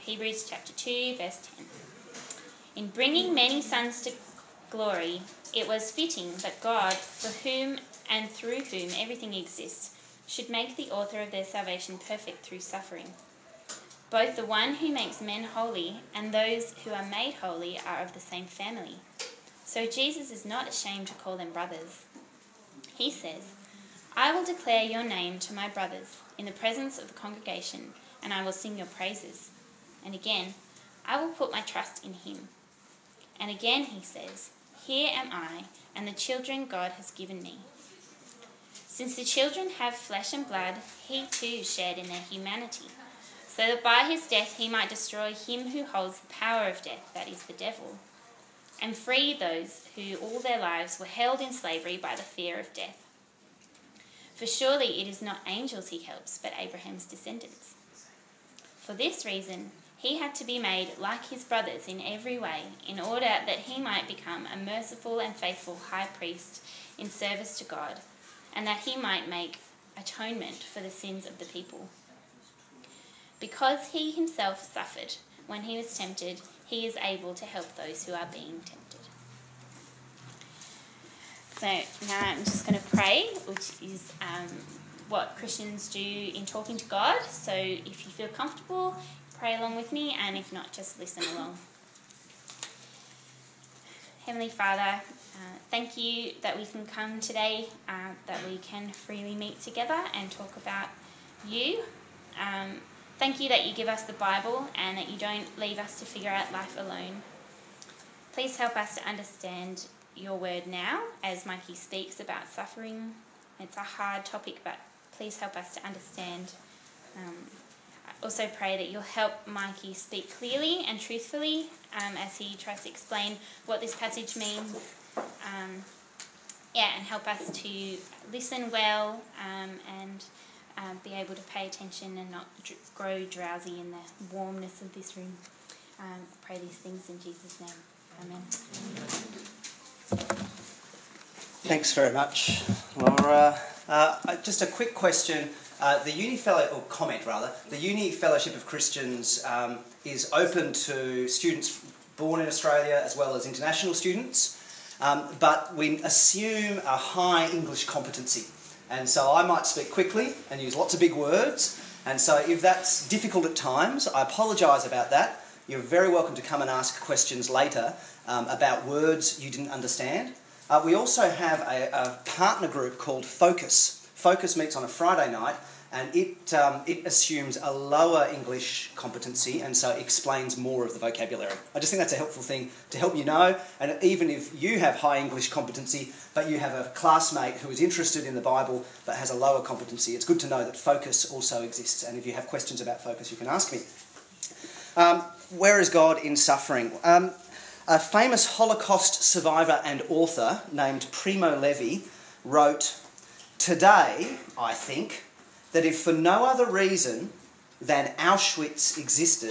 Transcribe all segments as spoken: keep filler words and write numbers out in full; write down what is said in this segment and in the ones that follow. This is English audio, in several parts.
Hebrews chapter two, verse ten. In bringing many sons to glory, it was fitting that God, for whom and through whom everything exists, should make the author of their salvation perfect through suffering. Both the one who makes men holy and those who are made holy are of the same family. So Jesus is not ashamed to call them brothers. He says, I will declare your name to my brothers in the presence of the congregation, and I will sing your praises. And again, I will put my trust in him. And again he says, here am I, and the children God has given me. Since the children have flesh and blood, he too shared in their humanity, so that by his death he might destroy him who holds the power of death, that is, the devil, and free those who all their lives were held in slavery by the fear of death. For surely it is not angels he helps, but Abraham's descendants. For this reason, he had to be made like his brothers in every way, in order that he might become a merciful and faithful high priest in service to God, and that he might make atonement for the sins of the people. Because he himself suffered when he was tempted, he is able to help those who are being tempted. So now I'm just going to pray, which is um, what Christians do in talking to God. So if you feel comfortable, pray along with me, and if not, just listen along. Heavenly Father, uh, thank you that we can come today, uh, that we can freely meet together and talk about you. Um, thank you that you give us the Bible and that you don't leave us to figure out life alone. Please help us to understand your word now as Mikey speaks about suffering. It's a hard topic, but please help us to understand. Um, I also pray that you'll help Mikey speak clearly and truthfully um, as he tries to explain what this passage means. Um, yeah, and help us to listen well um, and um, be able to pay attention and not dr- grow drowsy in the warmness of this room. Um, I pray these things in Jesus' name. Amen. Thanks very much, Laura. Uh, just a quick question. Uh, the Uni Fellow, or comment rather, the Uni Fellowship of Christians um, is open to students born in Australia as well as international students, um, but we assume a high English competency. And so I might speak quickly and use lots of big words, and so if that's difficult at times, I apologise about that. You're very welcome to come and ask questions later um, about words you didn't understand. Uh, we also have a, a partner group called Focus. Focus meets on a Friday night, and it um, it assumes a lower English competency and so explains more of the vocabulary. I just think that's a helpful thing to help you know, and even if you have high English competency but you have a classmate who is interested in the Bible but has a lower competency, it's good to know that Focus also exists, and if you have questions about Focus you can ask me. Um, where is God in suffering? Um, a famous Holocaust survivor and author named Primo Levi wrote, "Today, I think, that if for no other reason than Auschwitz existed,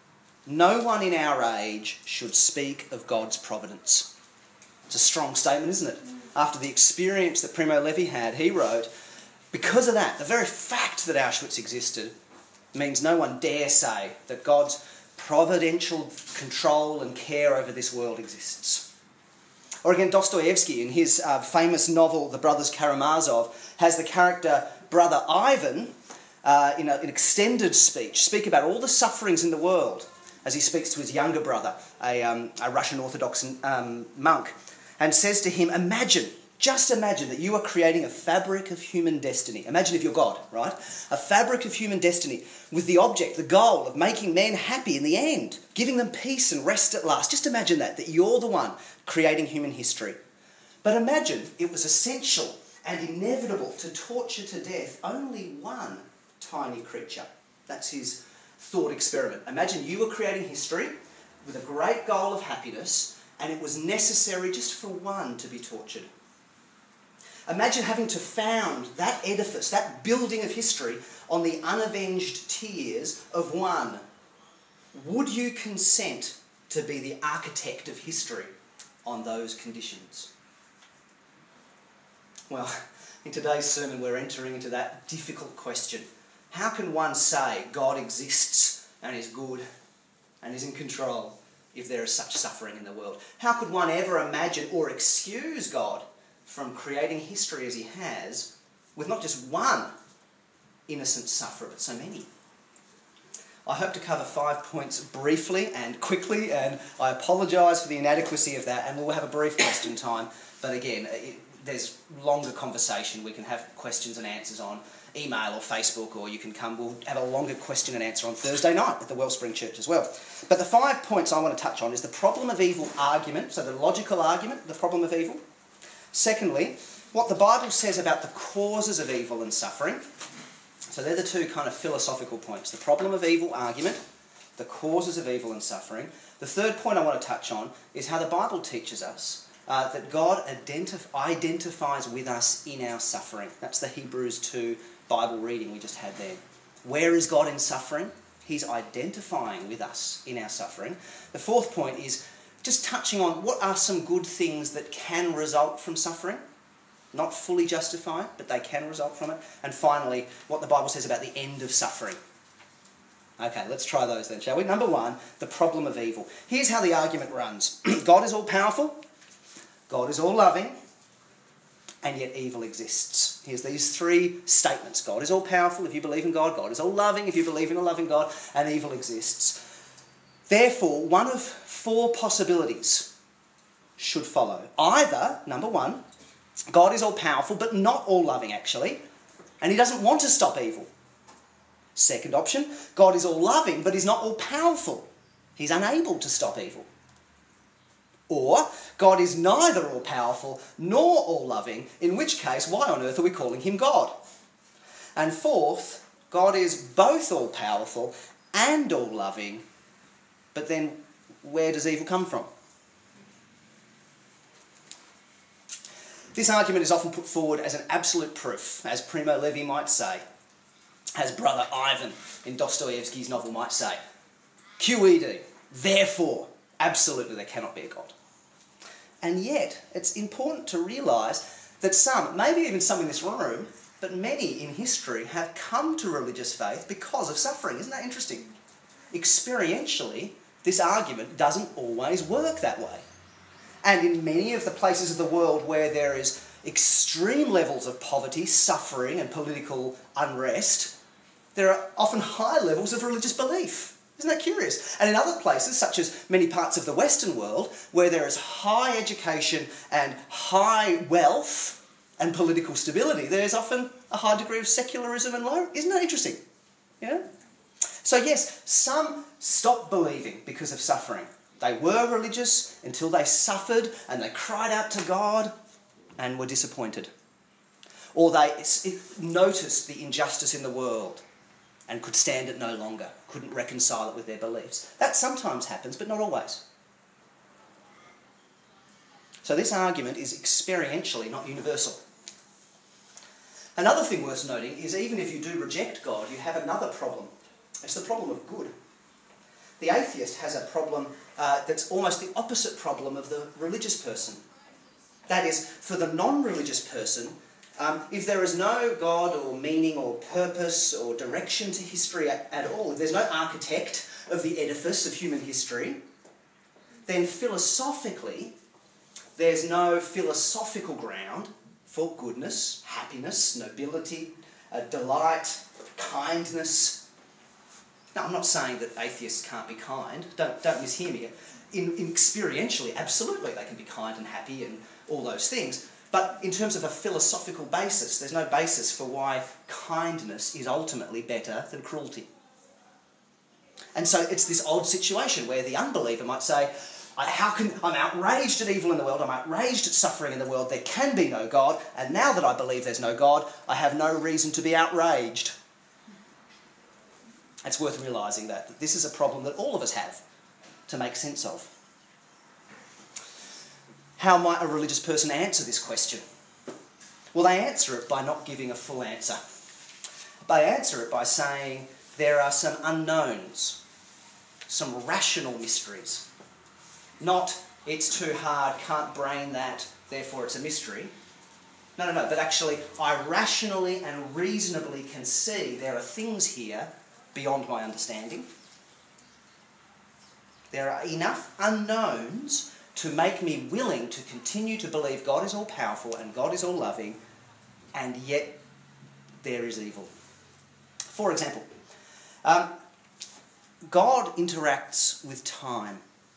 no one in our age should speak of God's providence." It's a strong statement, isn't it? After the experience that Primo Levi had, he wrote, because of that, the very fact that Auschwitz existed means no one dare say that God's providential control and care over this world exists. Or again, Dostoevsky, in his uh, famous novel, The Brothers Karamazov, has the character Brother Ivan, uh, in a, an extended speech, speak about all the sufferings in the world as he speaks to his younger brother, a, um, a Russian Orthodox um, monk, and says to him, imagine, just imagine that you are creating a fabric of human destiny. Imagine if you're God, right? A fabric of human destiny with the object, the goal of making men happy in the end, giving them peace and rest at last. Just imagine that, that you're the one creating human history. But imagine it was essential and inevitable to torture to death only one tiny creature. That's his thought experiment. Imagine you were creating history with a great goal of happiness, and it was necessary just for one to be tortured. Imagine having to found that edifice, that building of history, on the unavenged tears of one. Would you consent to be the architect of history on those conditions? Well, in today's sermon we're entering into that difficult question. How can one say God exists and is good and is in control if there is such suffering in the world? How could one ever imagine or excuse God from creating history as he has with not just one innocent sufferer, but so many? I hope to cover five points briefly and quickly, and I apologise for the inadequacy of that, and we'll have a brief question time. But again, it, there's longer conversation. We can have questions and answers on email or Facebook, or you can come. We'll have a longer question and answer on Thursday night at the Wellspring Church as well. But the five points I want to touch on is the problem of evil argument, so the logical argument, the problem of evil. Secondly, what the Bible says about the causes of evil and suffering. So they're the two kind of philosophical points. The problem of evil argument, the causes of evil and suffering. The third point I want to touch on is how the Bible teaches us uh, that God identif- identifies with us in our suffering. That's the Hebrews two Bible reading we just had there. Where is God in suffering? He's identifying with us in our suffering. The fourth point is just touching on what are some good things that can result from suffering. Not fully justified, but they can result from it. And finally, what the Bible says about the end of suffering. Okay, let's try those then, shall we? Number one, the problem of evil. Here's how the argument runs. God is all-powerful, God is all-loving, and yet evil exists. Here's these three statements. God is all-powerful if you believe in God. God is all-loving if you believe in a loving God. And evil exists. Therefore, one of four possibilities should follow. Either, number one, God is all-powerful, but not all-loving, actually, and he doesn't want to stop evil. Second option, God is all-loving, but he's not all-powerful. He's unable to stop evil. Or, God is neither all-powerful nor all-loving, in which case, why on earth are we calling him God? And fourth, God is both all-powerful and all-loving, but then where does evil come from? This argument is often put forward as an absolute proof, as Primo Levi might say, as Brother Ivan in Dostoevsky's novel might say. Q E D, therefore, absolutely there cannot be a God. And yet, it's important to realise that some, maybe even some in this room, but many in history have come to religious faith because of suffering. Isn't that interesting? Experientially, this argument doesn't always work that way. And in many of the places of the world where there is extreme levels of poverty, suffering and political unrest, there are often high levels of religious belief. Isn't that curious? And in other places, such as many parts of the Western world, where there is high education and high wealth and political stability, there is often a high degree of secularism and low. Isn't that interesting? Yeah? So yes, some stopped believing because of suffering. They were religious until they suffered and they cried out to God and were disappointed. Or they noticed the injustice in the world and could stand it no longer, couldn't reconcile it with their beliefs. That sometimes happens, but not always. So this argument is experientially, not universal. Another thing worth noting is even if you do reject God, you have another problem. It's the problem of good. The atheist has a problem uh, that's almost the opposite problem of the religious person. That is, for the non-religious person, um, if there is no God or meaning or purpose or direction to history at, at all, if there's no architect of the edifice of human history, then philosophically, there's no philosophical ground for goodness, happiness, nobility, uh, delight, kindness. Now, I'm not saying that atheists can't be kind. Don't, don't mishear me. In, in experientially, absolutely, they can be kind and happy and all those things. But in terms of a philosophical basis, there's no basis for why kindness is ultimately better than cruelty. And so it's this odd situation where the unbeliever might say, how can, I'm outraged at evil in the world, I'm outraged at suffering in the world, there can be no God, and now that I believe there's no God, I have no reason to be outraged. It's worth realising that, that this is a problem that all of us have to make sense of. How might a religious person answer this question? Well, they answer it by not giving a full answer. They answer it by saying there are some unknowns, some rational mysteries. Not, it's too hard, can't brain that, therefore it's a mystery. No, no, no, but actually, I rationally and reasonably can see there are things here beyond my understanding. There are enough unknowns to make me willing to continue to believe God is all-powerful and God is all-loving, and yet there is evil. For example, um, God interacts with time.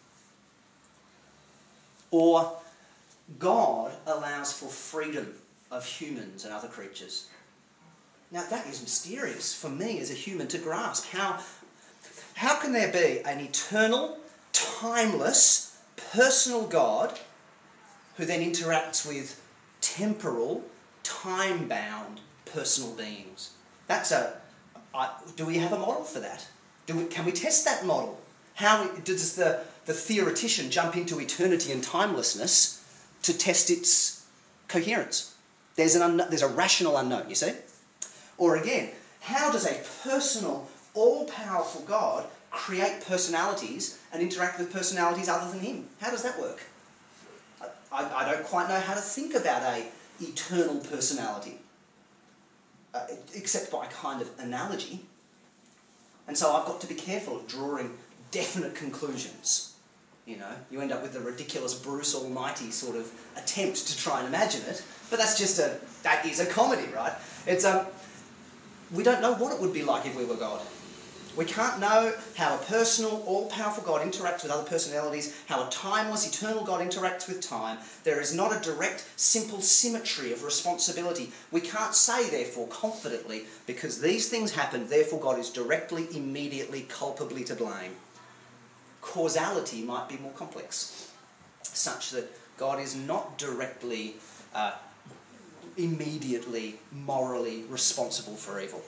Or God allows for freedom of humans and other creatures. Now that is mysterious for me as a human to grasp. How, how can there be an eternal, timeless, personal God who then interacts with temporal, time-bound, personal beings? That's a... I, do we have a model for that? Do we, can we test that model? How does the, the theoretician jump into eternity and timelessness to test its coherence? There's, an un, there's a rational unknown, you see? Or again, how does a personal, all-powerful God create personalities and interact with personalities other than him? How does that work? I, I don't quite know how to think about a eternal personality, uh, except by kind of analogy. And so I've got to be careful of drawing definite conclusions. You know, you end up with the ridiculous Bruce Almighty sort of attempt to try and imagine it, but that's just a, that is a comedy, right? It's, um, we don't know what it would be like if we were God. We can't know how a personal, all-powerful God interacts with other personalities, how a timeless, eternal God interacts with time. There is not a direct, simple symmetry of responsibility. We can't say, therefore, confidently, because these things happen, therefore God is directly, immediately, culpably to blame. Causality might be more complex, such that God is not directly, uh, immediately, morally responsible for evil.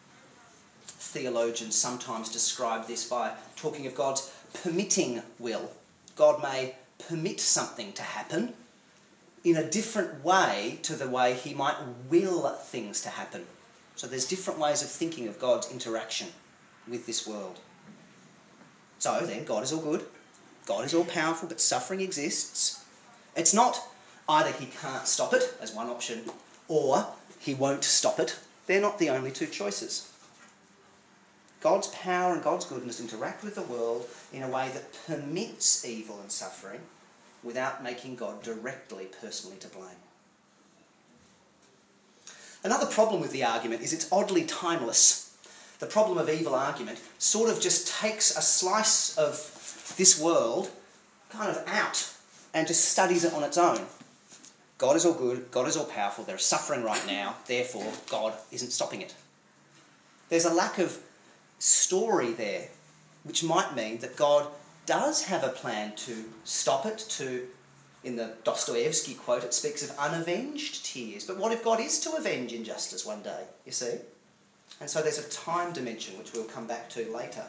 Theologians sometimes describe this by talking of God's permitting will. God may permit something to happen in a different way to the way he might will things to happen. So there's different ways of thinking of God's interaction with this world. So then, God is all good, God is all powerful, but suffering exists. It's not either he can't stop it, as one option, or he won't stop it. They're not the only two choices. God's power and God's goodness interact with the world in a way that permits evil and suffering without making God directly, personally to blame. Another problem with the argument is it's oddly timeless. The problem of evil argument sort of just takes a slice of this world kind of out and just studies it on its own. God is all good, God is all powerful, there is suffering right now, therefore God isn't stopping it. There's a lack of story there, which might mean that God does have a plan to stop it, to, in the Dostoevsky quote, it speaks of unavenged tears. But what if God is to avenge injustice one day, you see? And so there's a time dimension, which we'll come back to later.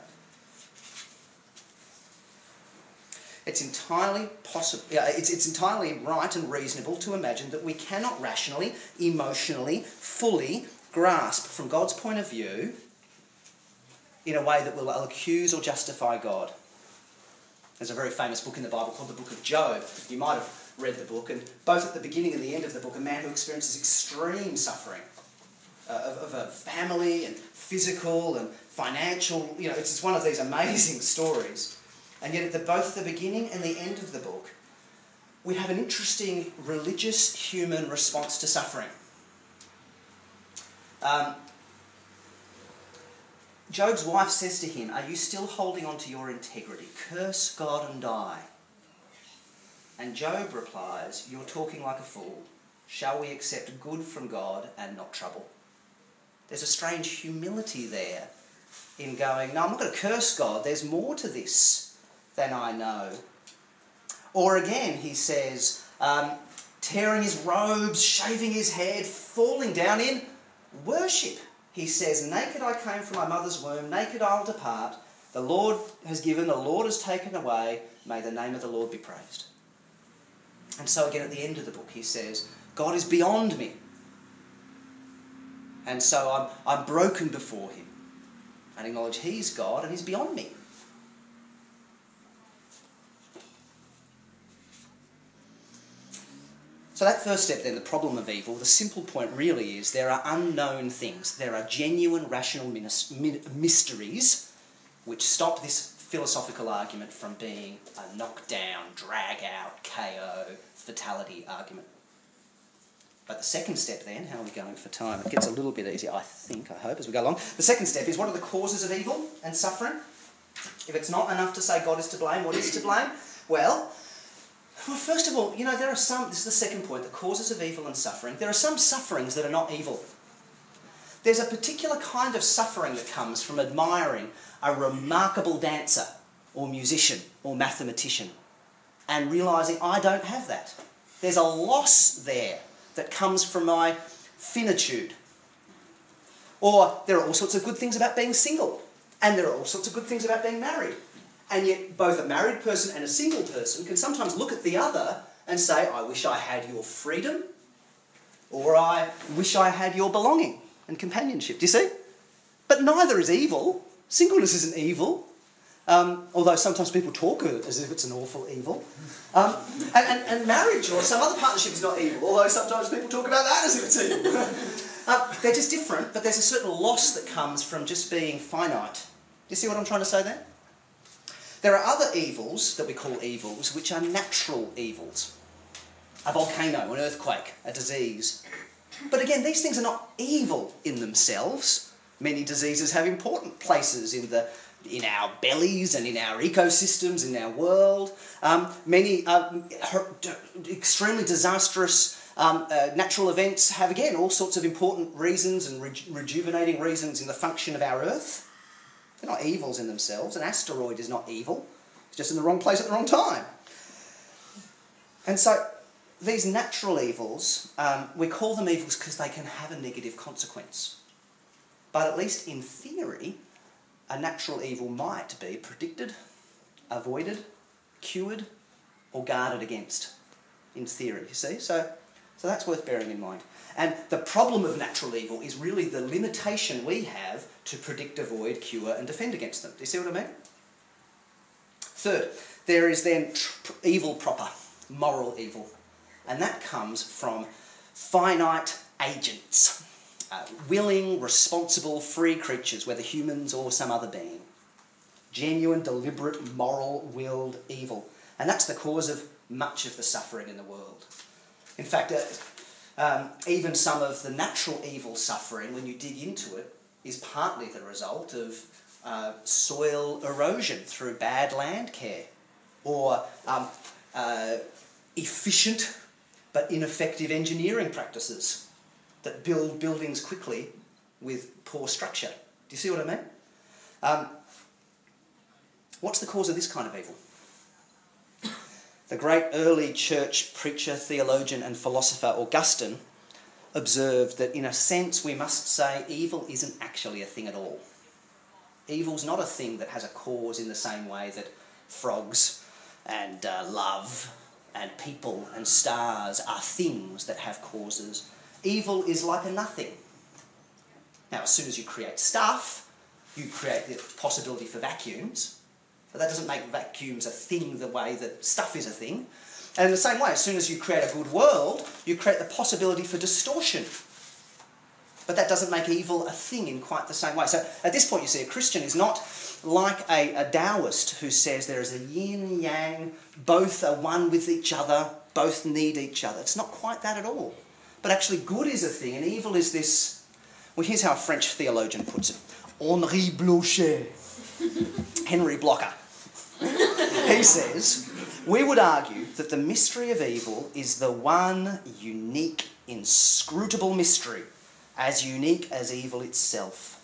It's entirely possible, it's, it's entirely right and reasonable to imagine that we cannot rationally, emotionally, fully grasp from God's point of view in a way that will accuse or justify God. There's a very famous book in the Bible called the Book of Job. You might have read the book, and both at the beginning and the end of the book, a man who experiences extreme suffering uh, of, of a family and physical and financial. You know, it's, it's one of these amazing stories. And yet at the, both the beginning and the end of the book, we have an interesting religious human response to suffering. Um, Job's wife says to him, "Are you still holding on to your integrity? Curse God and die." And Job replies, "You're talking like a fool. Shall we accept good from God and not trouble?" There's a strange humility there in going, no, I'm not going to curse God. There's more to this than I know. Or again, he says, um, tearing his robes, shaving his head, falling down in worship. He says, "Naked I came from my mother's womb, naked I'll depart. The Lord has given, the Lord has taken away. May the name of the Lord be praised." And so again at the end of the book he says, God is beyond me. And so I'm, I'm broken before him and acknowledge he's God and he's beyond me. So that first step then, the problem of evil, the simple point really is there are unknown things. There are genuine rational mysteries which stop this philosophical argument from being a knock-down, drag-out, K O, fatality argument. But the second step then, how are we going for time? It gets a little bit easier, I think, I hope, as we go along. The second step is, what are the causes of evil and suffering? If it's not enough to say God is to blame, what is to blame? Well, well, first of all, you know, there are some, this is the second point, the causes of evil and suffering. There are some sufferings that are not evil. There's a particular kind of suffering that comes from admiring a remarkable dancer or musician or mathematician and realising I don't have that. There's a loss there that comes from my finitude. Or there are all sorts of good things about being single, and there are all sorts of good things about being married. And yet both a married person and a single person can sometimes look at the other and say, I wish I had your freedom, or I wish I had your belonging and companionship. Do you see? But neither is evil. Singleness isn't evil. Um, although sometimes people talk as if it's an awful evil. Um, and, and, and marriage or some other partnership is not evil, although sometimes people talk about that as if it's evil. uh, they're just different, but there's a certain loss that comes from just being finite. Do you see what I'm trying to say there? There are other evils that we call evils, which are natural evils. A volcano, an earthquake, a disease. But again, these things are not evil in themselves. Many diseases have important places in the in our bellies and in our ecosystems, in our world. Um, many uh, extremely disastrous um, uh, natural events have, again, all sorts of important reasons and reju rejuvenating reasons in the function of our Earth. They're not evils in themselves. An asteroid is not evil. It's just in the wrong place at the wrong time. And so these natural evils, um, we call them evils because they can have a negative consequence. But at least in theory, a natural evil might be predicted, avoided, cured, or guarded against, in theory, you see? So, so that's worth bearing in mind. And the problem of natural evil is really the limitation we have to predict, avoid, cure, and defend against them. Do you see what I mean? Third, there is then tr evil proper, moral evil. And that comes from finite agents. Uh, willing, responsible, free creatures, whether humans or some other being. Genuine, deliberate, moral-willed evil. And that's the cause of much of the suffering in the world. In fact, uh, um, even some of the natural evil suffering, when you dig into it, is partly the result of uh, soil erosion through bad land care, or um, uh, efficient but ineffective engineering practices that build buildings quickly with poor structure. Do you see what I mean? Um, what's the cause of this kind of evil? The great early church preacher, theologian and philosopher Augustine observed that in a sense we must say evil isn't actually a thing at all. Evil's not a thing that has a cause in the same way that frogs and uh, love and people and stars are things that have causes. Evil is like a nothing. Now, as soon as you create stuff, you create the possibility for vacuums, but that doesn't make vacuums a thing the way that stuff is a thing. And in the same way, as soon as you create a good world, you create the possibility for distortion. But that doesn't make evil a thing in quite the same way. So at this point, you see, a Christian is not like a, a Taoist who says there is a yin, yang, both are one with each other, both need each other. It's not quite that at all. But actually good is a thing and evil is this. Well, here's how a French theologian puts it. Henri Blocher. Henry Blocker. He says, we would argue that the mystery of evil is the one unique, inscrutable mystery, as unique as evil itself.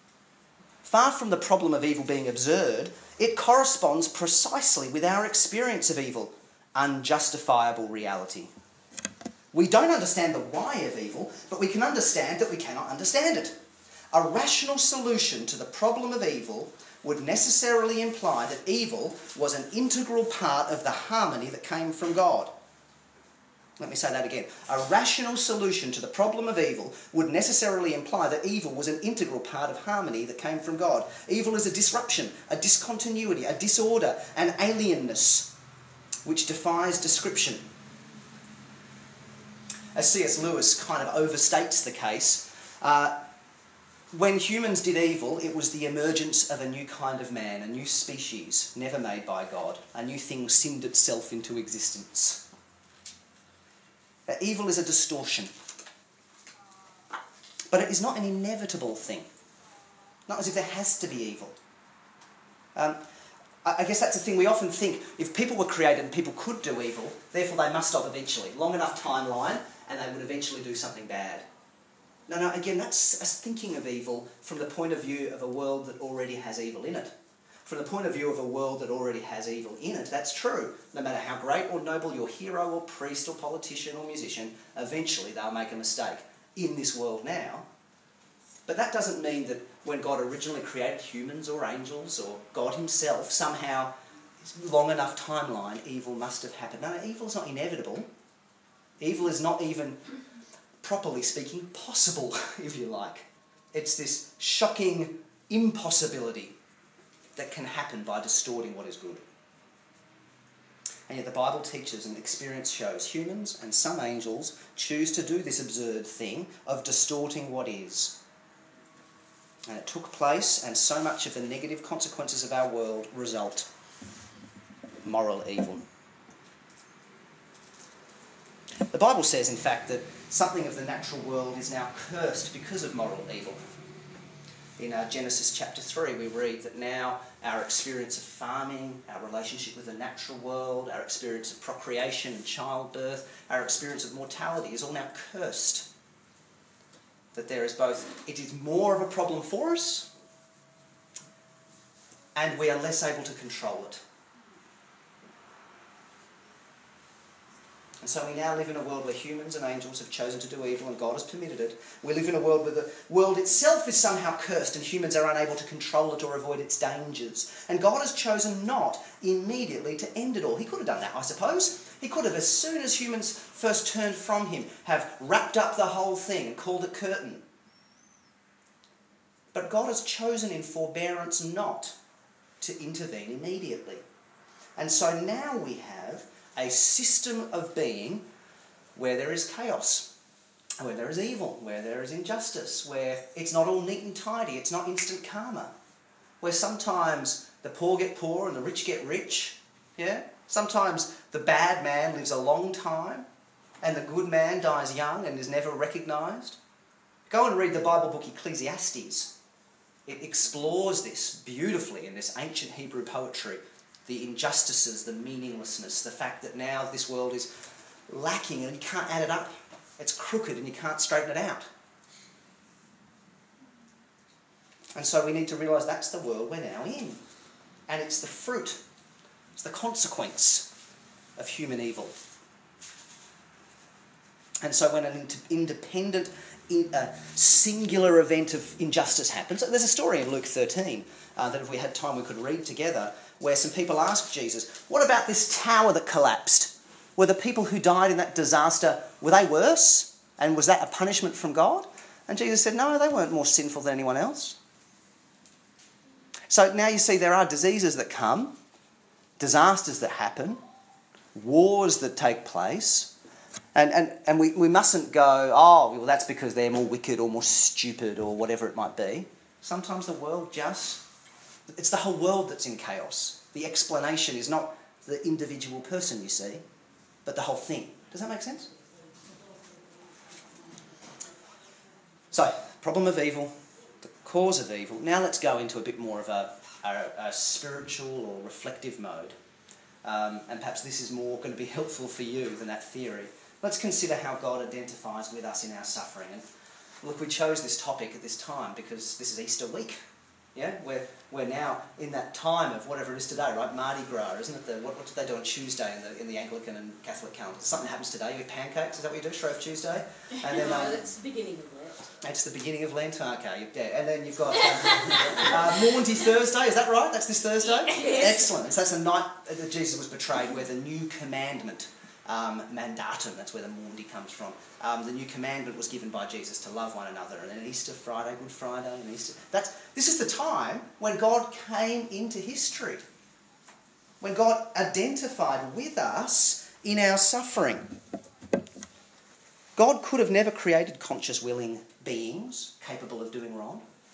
Far from the problem of evil being absurd, it corresponds precisely with our experience of evil, unjustifiable reality. We don't understand the why of evil, but we can understand that we cannot understand it. A rational solution to the problem of evil would necessarily imply that evil was an integral part of the harmony that came from God. Let me say that again. A rational solution to the problem of evil would necessarily imply that evil was an integral part of harmony that came from God. Evil is a disruption, a discontinuity, a disorder, an alienness, which defies description. As C S Lewis kind of overstates the case, uh, when humans did evil, it was the emergence of a new kind of man, a new species, never made by God. A new thing sinned itself into existence. Uh, evil is a distortion. But it is not an inevitable thing. Not as if there has to be evil. Um, I, I guess that's the thing we often think. If people were created and people could do evil, therefore they must stop eventually. Long enough timeline and they would eventually do something bad. No, no, again, that's us thinking of evil from the point of view of a world that already has evil in it. From the point of view of a world that already has evil in it, that's true. No matter how great or noble your hero or priest or politician or musician, eventually they'll make a mistake in this world now. But that doesn't mean that when God originally created humans or angels or God himself, somehow, long enough timeline, evil must have happened. No, no, evil's not inevitable. Evil is not even, properly speaking, possible, if you like. It's this shocking impossibility that can happen by distorting what is good. And yet the Bible teaches and experience shows humans and some angels choose to do this absurd thing of distorting what is. And it took place, and so much of the negative consequences of our world result moral evil. The Bible says, in fact, that something of the natural world is now cursed because of moral evil. In uh, Genesis chapter three, we read that now our experience of farming, our relationship with the natural world, our experience of procreation and childbirth, our experience of mortality is all now cursed. That there is both, it is more of a problem for us, and we are less able to control it. And so we now live in a world where humans and angels have chosen to do evil and God has permitted it. We live in a world where the world itself is somehow cursed and humans are unable to control it or avoid its dangers. And God has chosen not immediately to end it all. He could have done that, I suppose. He could have, as soon as humans first turned from him, have wrapped up the whole thing and called it curtain. But God has chosen in forbearance not to intervene immediately. And so now we have a system of being where there is chaos, where there is evil, where there is injustice, where it's not all neat and tidy, it's not instant karma, where sometimes the poor get poor and the rich get rich, yeah? Sometimes the bad man lives a long time and the good man dies young and is never recognised. Go and read the Bible book Ecclesiastes. It explores this beautifully in this ancient Hebrew poetry. The injustices, the meaninglessness, the fact that now this world is lacking and you can't add it up. It's crooked and you can't straighten it out. And so we need to realise that's the world we're now in. And it's the fruit, it's the consequence of human evil. And so when an independent, a singular event of injustice happens, there's a story in Luke thirteen uh, that if we had time we could read together, where some people asked Jesus, what about this tower that collapsed? Were the people who died in that disaster, were they worse? And was that a punishment from God? And Jesus said, no, they weren't more sinful than anyone else. So now you see there are diseases that come, disasters that happen, wars that take place, and, and, and we, we mustn't go, oh, well, that's because they're more wicked or more stupid or whatever it might be. Sometimes the world just... It's the whole world that's in chaos. The explanation is not the individual person, you see, but the whole thing. Does that make sense? So, problem of evil, the cause of evil. Now let's go into a bit more of a, a, a spiritual or reflective mode. Um, and perhaps this is more going to be helpful for you than that theory. Let's consider how God identifies with us in our suffering. And look, we chose this topic at this time because this is Easter week. Yeah, we're, we're now in that time of whatever it is today, right? Mardi Gras, isn't it? The, what, what do they do on Tuesday in the in the Anglican and Catholic calendar? Something happens today. You have pancakes. Is that what you do? Shrove Tuesday. And then um, no, that's the beginning of Lent. That's the beginning of Lent. Okay, yeah. And then you've got um, uh, Maundy Thursday. Is that right? That's this Thursday. Yes. Excellent. So that's the night that Jesus was betrayed, where the new commandment. Um, mandatum, that's where the Maundy comes from. Um, the new commandment was given by Jesus to love one another. And then Easter Friday, Good Friday, and Easter. That's, this is the time when God came into history. When God identified with us in our suffering. God could have never created conscious, willing beings capable of doing wrong.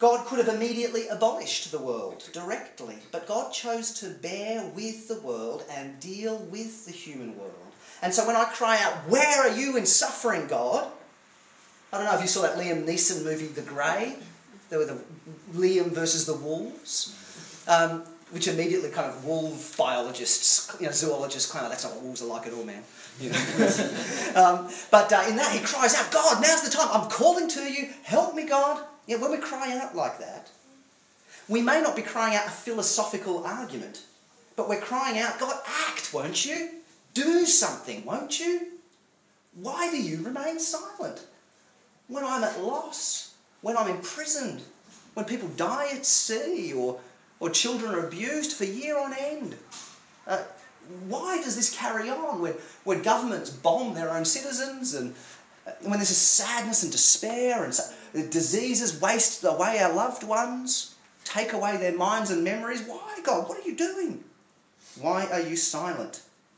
God could have immediately abolished the world directly, but God chose to bear with the world and deal with the human world. And so when I cry out, "Where are you in suffering, God?" I don't know if you saw that Liam Neeson movie, The Grey. There were the Liam versus the wolves, um, which immediately kind of wolf biologists, you know, zoologists claim, "That's not what wolves are like at all, man." You know? um, but uh, in that he cries out, "God, now's the time. I'm calling to you. Help me, God." You know, when we cry out like that, we may not be crying out a philosophical argument, but we're crying out, "God, act, won't you? Do something, won't you? Why do you remain silent? When I'm at loss, when I'm imprisoned, when people die at sea, or, or children are abused for year on end. Uh, why does this carry on when, when governments bomb their own citizens, and when there's this sadness and despair, and so, the diseases waste away our loved ones, take away their minds and memories? Why, God? What are you doing? Why are you silent?"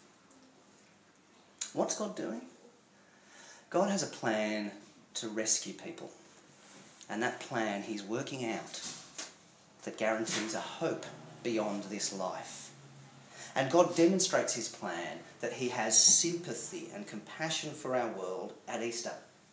What's God doing? God has a plan to rescue people. And that plan he's working out that guarantees a hope beyond this life. And God demonstrates his plan that he has sympathy and compassion for our world at Easter.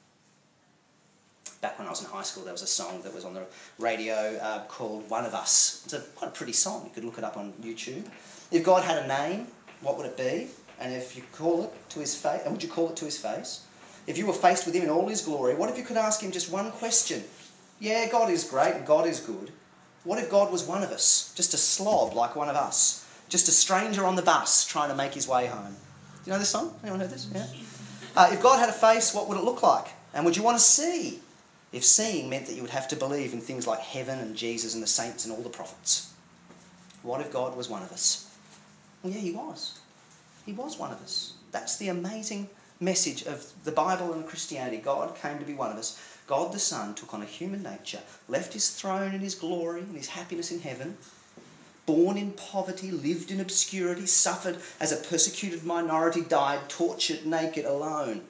Back when I was in high school, there was a song that was on the radio uh, called "One of Us." It's a quite a pretty song. You could look it up on YouTube. If God had a name, what would it be? And if you call it to his face, and would you call it to his face? If you were faced with him in all his glory, what if you could ask him just one question? Yeah, God is great and God is good. What if God was one of us? Just a slob like one of us. Just a stranger on the bus trying to make his way home. Do you know this song? Anyone heard this? Yeah. Uh, if God had a face, what would it look like? And would you want to see? If seeing meant that you would have to believe in things like heaven and Jesus and the saints and all the prophets. What if God was one of us? Well, yeah, he was. He was one of us. That's the amazing message of the Bible and Christianity. God came to be one of us. God the Son took on a human nature, left his throne and his glory and his happiness in heaven, born in poverty, lived in obscurity, suffered as a persecuted minority, died tortured, naked, alone.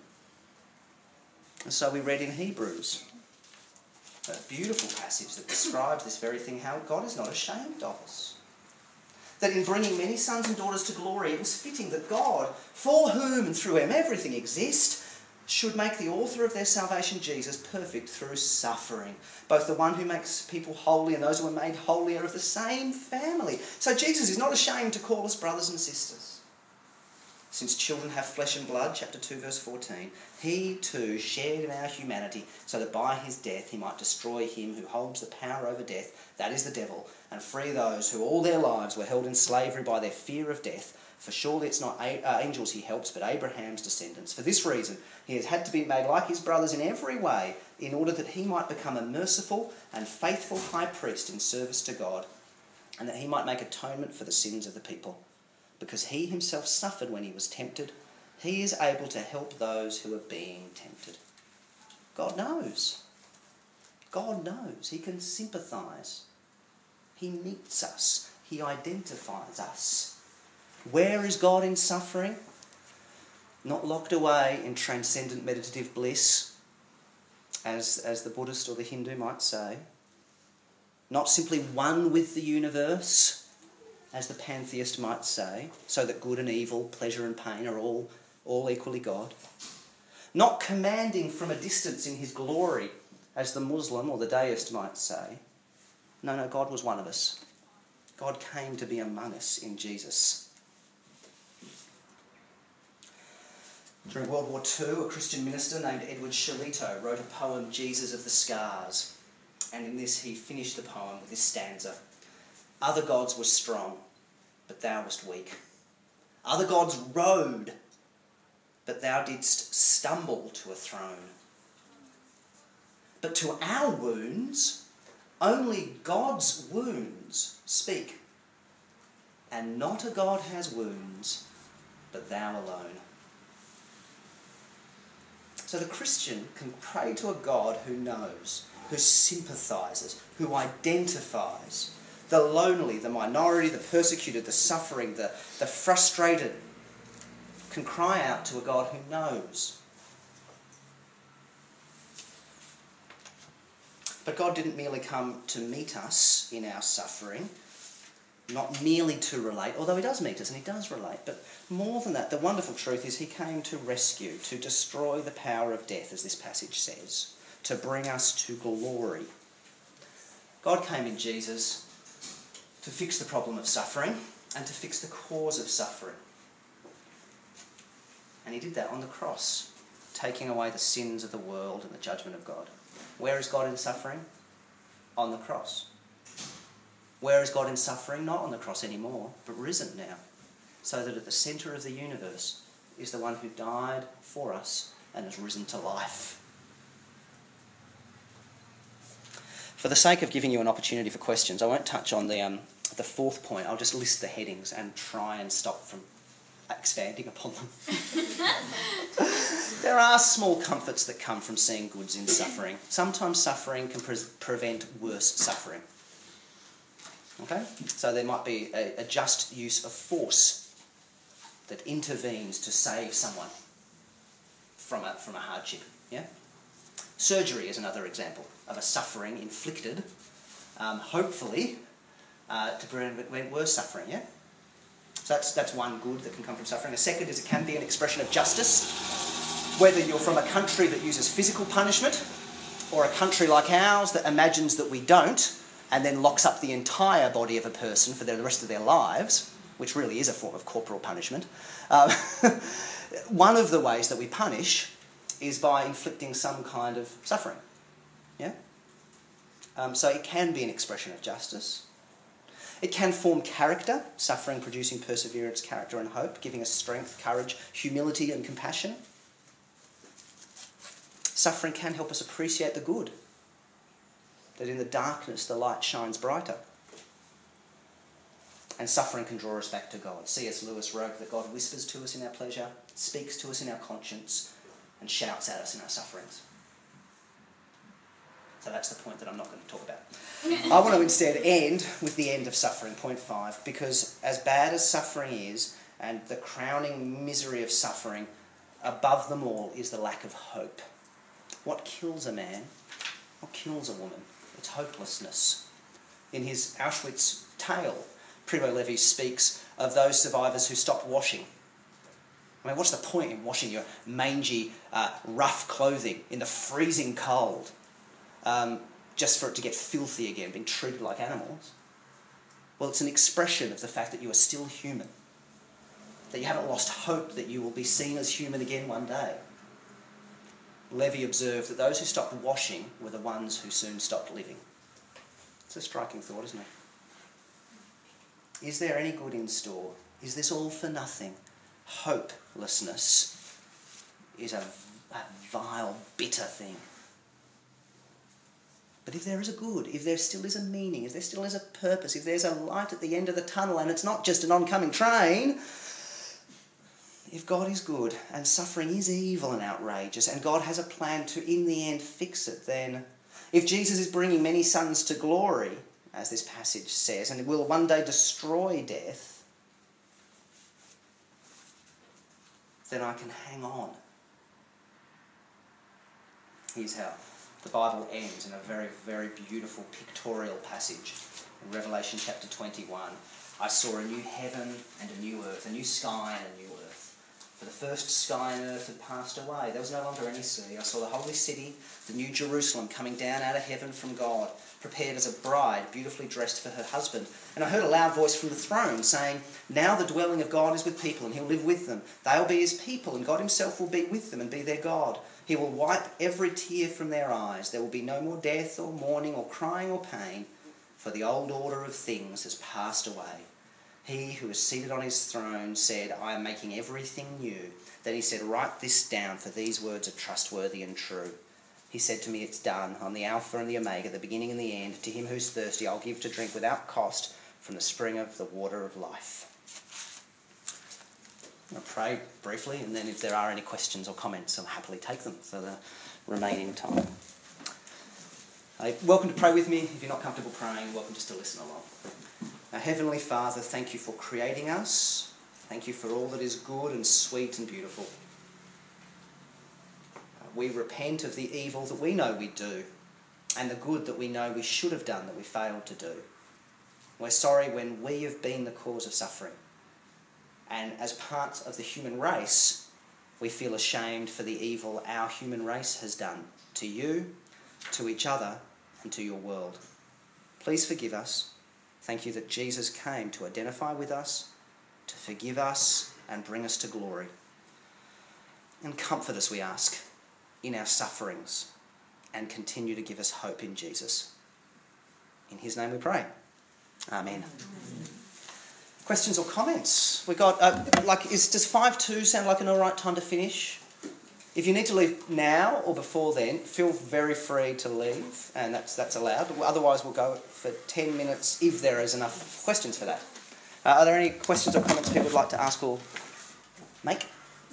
And so we read in Hebrews, a beautiful passage that describes this very thing, how God is not ashamed of us. That in bringing many sons and daughters to glory, it was fitting that God, for whom and through whom everything exists, should make the author of their salvation, Jesus, perfect through suffering. Both the one who makes people holy and those who are made holy are of the same family. So Jesus is not ashamed to call us brothers and sisters. Since children have flesh and blood, chapter two, verse fourteen, he too shared in our humanity, so that by his death he might destroy him who holds the power over death, that is the devil, and free those who all their lives were held in slavery by their fear of death. For surely it's not angels he helps, but Abraham's descendants. For this reason, he has had to be made like his brothers in every way, in order that he might become a merciful and faithful high priest in service to God, and that he might make atonement for the sins of the people. Because he himself suffered when he was tempted, he is able to help those who are being tempted. God knows. God knows. He can sympathise. He meets us. He identifies us. Where is God in suffering? Not locked away in transcendent meditative bliss, as, as the Buddhist or the Hindu might say. Not simply one with the universe, as the pantheist might say, so that good and evil, pleasure and pain are all, all equally God. Not commanding from a distance in his glory, as the Muslim or the deist might say. No, no, God was one of us. God came to be among us in Jesus. During World War Two, a Christian minister named Edward Shalito wrote a poem, Jesus of the Scars. And in this he finished the poem with this stanza. Other gods were strong, but thou wast weak. Other gods rode, but thou didst stumble to a throne. But to our wounds, only God's wounds speak. And not a God has wounds, but thou alone. So the Christian can pray to a God who knows, who sympathises, who identifies. The lonely, the minority, the persecuted, the suffering, the, the frustrated, can cry out to a God who knows. But God didn't merely come to meet us in our suffering, not merely to relate, although he does meet us and he does relate, but more than that, the wonderful truth is he came to rescue, to destroy the power of death, as this passage says, to bring us to glory. God came in Jesus to fix the problem of suffering and to fix the cause of suffering. And he did that on the cross, taking away the sins of the world and the judgment of God. Where is God in suffering? On the cross. Where is God in suffering? Not on the cross anymore, but risen now, so that at the centre of the universe is the one who died for us and has risen to life. For the sake of giving you an opportunity for questions, I won't touch on the um, the fourth point. I'll just list the headings and try and stop from expanding upon them. There are small comforts that come from seeing goods in suffering. Sometimes suffering can pre- prevent worse suffering. Okay? So there might be a, a just use of force that intervenes to save someone from a, from a hardship. Yeah? Surgery is another example of a suffering inflicted, um, hopefully, uh, to prevent worse suffering. Yeah? So that's, that's one good that can come from suffering. A second is it can be an expression of justice, whether you're from a country that uses physical punishment or a country like ours that imagines that we don't and then locks up the entire body of a person for the rest of their lives, which really is a form of corporal punishment. Um, one of the ways that we punish is by inflicting some kind of suffering. Yeah? Um, so it can be an expression of justice. It can form character, suffering producing perseverance, character and hope, giving us strength, courage, humility and compassion. Suffering can help us appreciate the good, that in the darkness the light shines brighter. And suffering can draw us back to God. C S Lewis wrote that God whispers to us in our pleasure, speaks to us in our conscience, and shouts at us in our sufferings. So that's the point that I'm not going to talk about. I want to instead end with the end of suffering, point five, because as bad as suffering is, and the crowning misery of suffering, above them all is the lack of hope. What kills a man? What kills a woman? It's hopelessness. In his Auschwitz tale, Primo Levi speaks of those survivors who stopped washing. I mean, what's the point in washing your mangy, uh, rough clothing in the freezing cold um, just for it to get filthy again, being treated like animals? Well, it's an expression of the fact that you are still human, that you haven't lost hope that you will be seen as human again one day. Levi observed that those who stopped washing were the ones who soon stopped living. It's a striking thought, isn't it? Is there any good in store? Is this all for nothing? Hopelessness is a, a vile, bitter thing. But if there is a good, if there still is a meaning, if there still is a purpose, if there's a light at the end of the tunnel and it's not just an oncoming train, if God is good and suffering is evil and outrageous and God has a plan to, in the end, fix it, then if Jesus is bringing many sons to glory, as this passage says, and will one day destroy death, then I can hang on. Here's how. The Bible ends in a very, very beautiful pictorial passage. In Revelation chapter twenty-one, I saw a new heaven and a new earth, a new sky and a new earth. For the first sky and earth had passed away. There was no longer any sea. I saw the holy city, the new Jerusalem, coming down out of heaven from God, prepared as a bride, beautifully dressed for her husband. And I heard a loud voice from the throne saying, "Now the dwelling of God is with people, and he'll live with them. They'll be his people, and God himself will be with them and be their God. He will wipe every tear from their eyes. There will be no more death or mourning or crying or pain, for the old order of things has passed away." He who is seated on his throne said, "I am making everything new." Then he said, "Write this down, for these words are trustworthy and true." He said to me, "It's done. I'm the Alpha and the Omega, the beginning and the end. To him who's thirsty, I'll give to drink without cost from the spring of the water of life." I'm going to pray briefly, and then if there are any questions or comments, I'll happily take them for the remaining time. Uh, welcome to pray with me. If you're not comfortable praying, welcome just to listen along. Our Heavenly Father, thank you for creating us. Thank you for all that is good and sweet and beautiful. Uh, we repent of the evil that we know we do. and the good that we know we should have done that we failed to do. We're sorry when we have been the cause of suffering. And as part of the human race, we feel ashamed for the evil our human race has done to you, to each other, and to your world. Please forgive us. Thank you that Jesus came to identify with us, to forgive us, and bring us to glory. And comfort us, we ask, in our sufferings, and continue to give us hope in Jesus. In his name we pray. Amen. Amen. Questions or comments? We got uh, like is does five two sound like an all right time to finish? If you need to leave now or before then, feel very free to leave, and that's that's allowed. Otherwise, we'll go for ten minutes if there is enough questions for that. Uh, are there any questions or comments people would like to ask or make?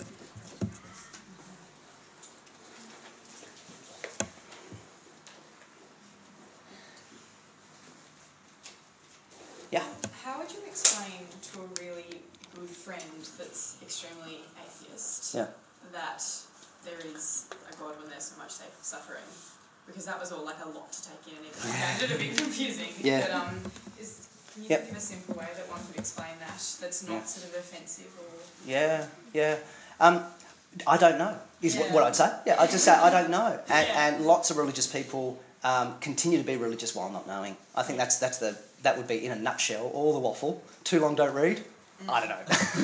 Yeah. How would you explain to a really good friend that's extremely atheist Yeah. that there is a God when there's so much suffering? Because that was all like a lot to take in and it found it a bit confusing. Yeah. But um, is, can you Yep. give a simple way that one could explain that that's not Yeah. sort of offensive or... Yeah, yeah. Um, I don't know, is Yeah. what, what I'd say. Yeah, I'd just say I don't know. And, Yeah. and lots of religious people um, continue to be religious while not knowing. I think that's that's the that would be, in a nutshell, all the waffle. Too long, don't read. I don't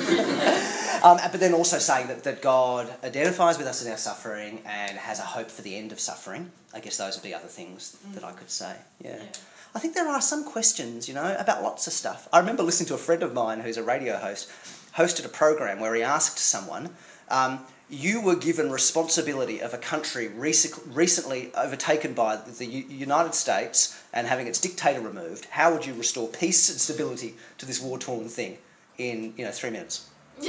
know. um, but then also saying that, that God identifies with us in our suffering and has a hope for the end of suffering. I guess those would be other things mm. that I could say. Yeah. Yeah. I think there are some questions, you know, about lots of stuff. I remember listening to a friend of mine who's a radio host, hosted a program where he asked someone, um, you were given responsibility of a country rec- recently overtaken by the U- United States and having its dictator removed. How would you restore peace and stability to this war-torn thing in, you know, three minutes?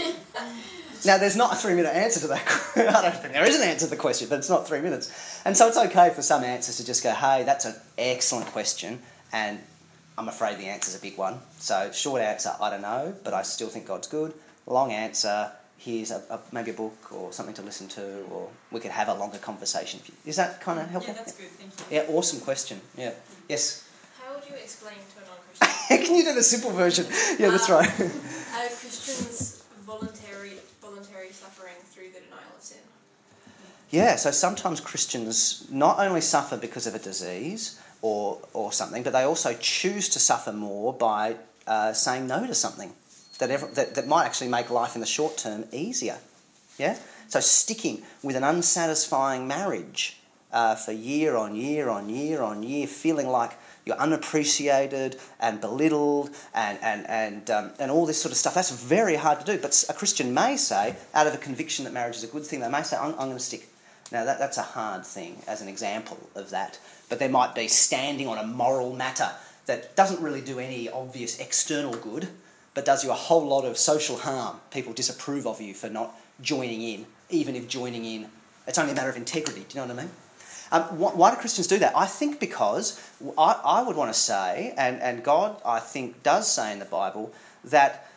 Now, there's not a three-minute answer to that. I don't think there is an answer to the question, but it's not three minutes. And so it's okay for some answers to just go, hey, that's an excellent question, and I'm afraid the answer's a big one. So short answer, I don't know, but I still think God's good. Long answer, here's a, a, maybe a book or something to listen to, or we could have a longer conversation. Is that kind of helpful? Yeah, that's good, thank you. Yeah, awesome question. Yeah. Yes? How would you explain to a non-Christian? Can you do the simple version? Yeah, that's um, right. A Christian's voluntary voluntary suffering through the denial of sin. Yeah, so sometimes Christians not only suffer because of a disease or or something, but they also choose to suffer more by uh, saying no to something that, ever, that that might actually make life in the short term easier. Yeah, so sticking with an unsatisfying marriage uh, for year on year on year on year, feeling like you're unappreciated and belittled and and and um, and all this sort of stuff. That's very hard to do. But a Christian may say, out of a conviction that marriage is a good thing, they may say, I'm, I'm going to stick. Now, that, that's a hard thing as an example of that. But there might be standing on a moral matter that doesn't really do any obvious external good, but does you a whole lot of social harm. People disapprove of you for not joining in, even if joining in, it's only a matter of integrity. Do you know what I mean? Um, wh- why do Christians do that? I think because I, I would want to say, and, and God, I think, does say in the Bible, that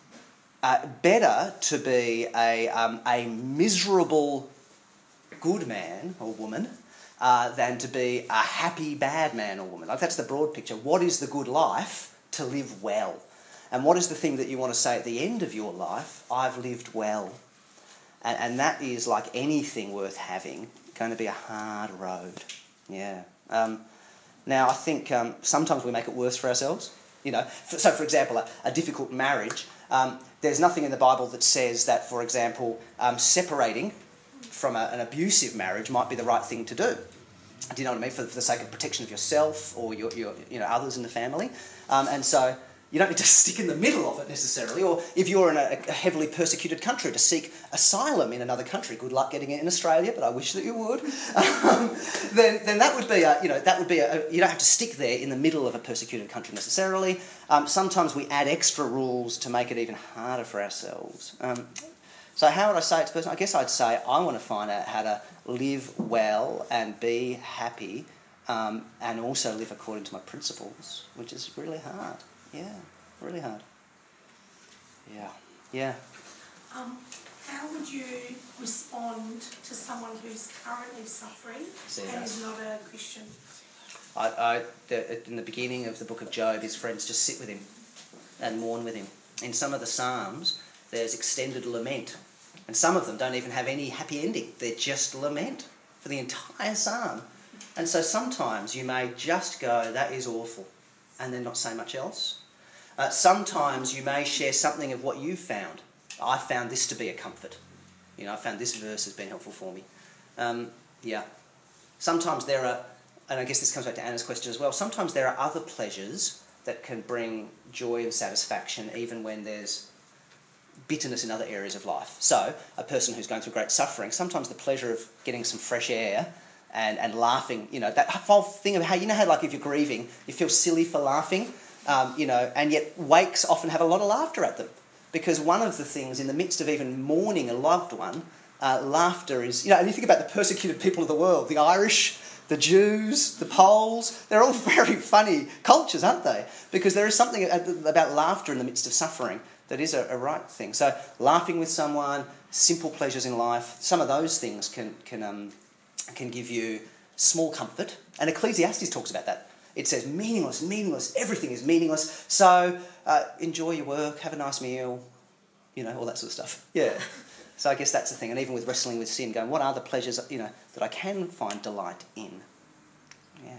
uh, better to be a, um, a miserable good man or woman uh, than to be a happy bad man or woman. Like, that's the broad picture. What is the good life? To live well. And what is the thing that you want to say at the end of your life? I've lived well. And, and that is, like anything worth having, going to be a hard road. Yeah. Um, now, I think um, sometimes we make it worse for ourselves. You know, for, so for example, a, a difficult marriage. Um, there's nothing in the Bible that says that, for example, um, separating from a, an abusive marriage might be the right thing to do. Do you know what I mean? For, for the sake of protection of yourself or your, your you know others in the family. Um, and so you don't need to stick in the middle of it necessarily. Or if you're in a, a heavily persecuted country, to seek asylum in another country. Good luck getting it in Australia, but I wish that you would. Um, then, then that would be a you know that would be a, you don't have to stick there in the middle of a persecuted country necessarily. Um, sometimes we add extra rules to make it even harder for ourselves. Um, So how would I say it to a person? I guess I'd say I want to find out how to live well and be happy um, and also live according to my principles, which is really hard. Yeah, really hard. Yeah, yeah. Um, how would you respond to someone who's currently suffering See and that. is not a Christian? I, I, the, in the beginning of the book of Job, his friends just sit with him and mourn with him. In some of the Psalms, there's extended lament. And some of them don't even have any happy ending. They're just lament for the entire psalm. And so sometimes you may just go, that is awful, and then not say much else. Uh, sometimes you may share something of what you found. I found this to be a comfort. You know, I found this verse has been helpful for me. Um, yeah. Sometimes there are, and I guess this comes back to Anna's question as well, sometimes there are other pleasures that can bring joy and satisfaction even when there's bitterness in other areas of life. So, a person who's going through great suffering, sometimes the pleasure of getting some fresh air and, and laughing, you know, that whole thing of how, you know how like if you're grieving, you feel silly for laughing, um, you know, and yet wakes often have a lot of laughter at them. Because one of the things in the midst of even mourning a loved one, uh, laughter is, you know, and you think about the persecuted people of the world, the Irish, the Jews, the Poles, they're all very funny cultures, aren't they? Because there is something about laughter in the midst of suffering that is a, a right thing. So laughing with someone, simple pleasures in life, some of those things can can um, can give you small comfort. And Ecclesiastes talks about that. It says meaningless, meaningless, everything is meaningless. So uh, enjoy your work, have a nice meal, you know, all that sort of stuff. Yeah. So I guess that's the thing. And even with wrestling with sin, going, what are the pleasures, you know, that I can find delight in? Yeah.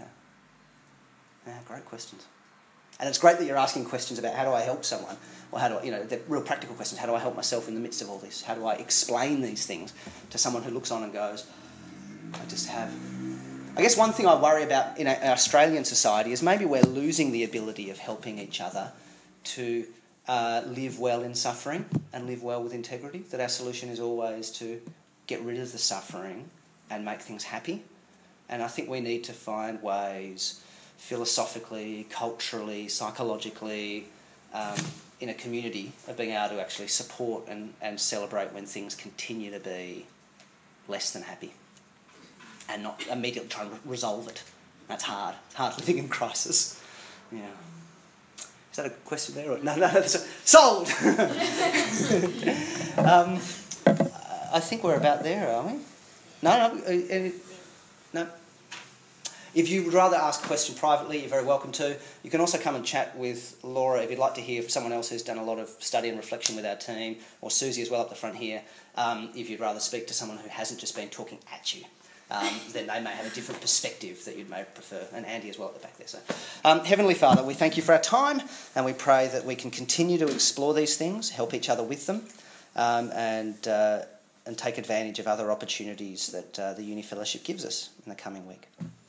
Yeah, great questions. And it's great that you're asking questions about how do I help someone, or how do I, you know, the real practical questions. How do I help myself in the midst of all this? How do I explain these things to someone who looks on and goes, I just have... I guess one thing I worry about in our Australian society is maybe we're losing the ability of helping each other to uh, live well in suffering and live well with integrity. That our solution is always to get rid of the suffering and make things happy. And I think we need to find ways, philosophically, culturally, psychologically, um, in a community, of being able to actually support and, and celebrate when things continue to be less than happy, and not immediately try and resolve it. That's hard. It's hard living in crisis. Yeah. Is that a question there? Or? No, no, no. Sold! um, I think we're about there, are we? No, no. Uh, no. If you would rather ask a question privately, you're very welcome to. You can also come and chat with Laura if you'd like to hear from someone else who's done a lot of study and reflection with our team, or Susie as well up the front here, um, if you'd rather speak to someone who hasn't just been talking at you. Um, then they may have a different perspective that you may prefer, and Andy as well at the back there. So, um, Heavenly Father, we thank you for our time, and we pray that we can continue to explore these things, help each other with them, um, and uh, and take advantage of other opportunities that uh, the Uni Fellowship gives us in the coming week.